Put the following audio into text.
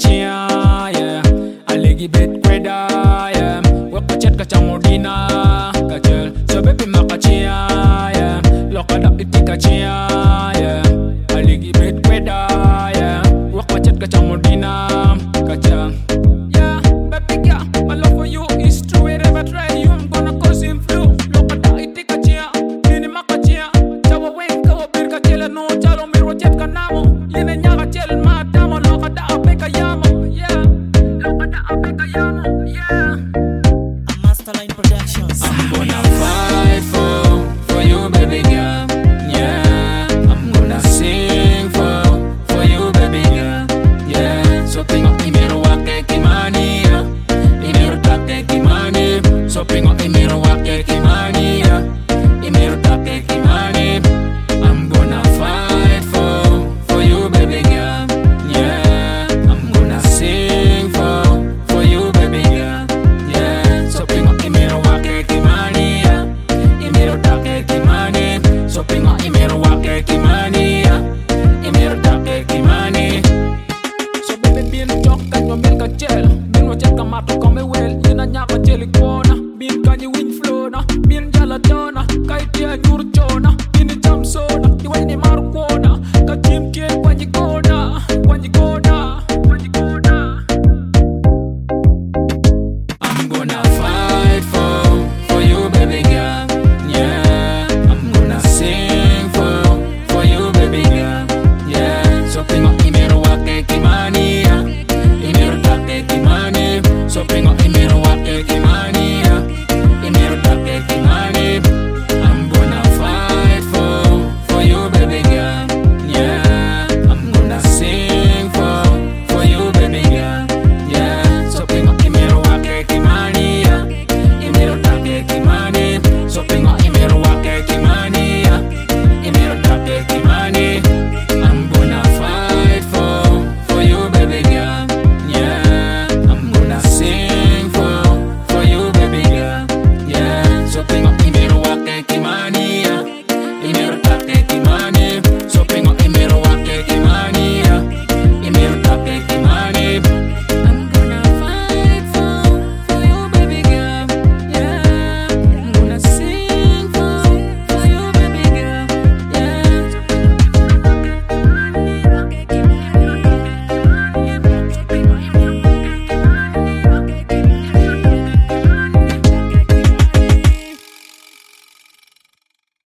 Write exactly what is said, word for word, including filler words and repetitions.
chia, yeah. Aligi bet kweda, yeah. Waka chat kacha modina, kachel. So baby maka chia, yeah. Loka da itika chia, yeah. Aligi bet kweda, yeah. Waka chat kacha modina, kachel. Yeah, baby girl, my love for you is true. Wherever I try you, I'm gonna cause him flu. Loka da itika chia, mini maka chia. Chawa wenka wa birka chela no chalo miro chat kanamo. Yene nyaga chel matamo, loka da apeka yamo, yeah. Loka da apeka yamo, yeah. Masterline Productions. I'm gonna fight for, for you, baby girl, yeah. I'm gonna sing for, for you, baby girl, yeah. So pingo imero wake kimani, yeah. Imero take kimani. So pingo imero wake kimani, yeah. Imero take kimani. I'm gonna fight for, for you, baby girl, yeah. I'm gonna sing for, for you, baby girl, yeah. So pingo imero wake kimani, yeah. Imero take kimani. So pingo imero wake kimani, yeah. Imero take kimani. So baby bien talk ka yo mel ka chel. Bin mo chet ka mato ka me wel. Yena nya ka cheli ko.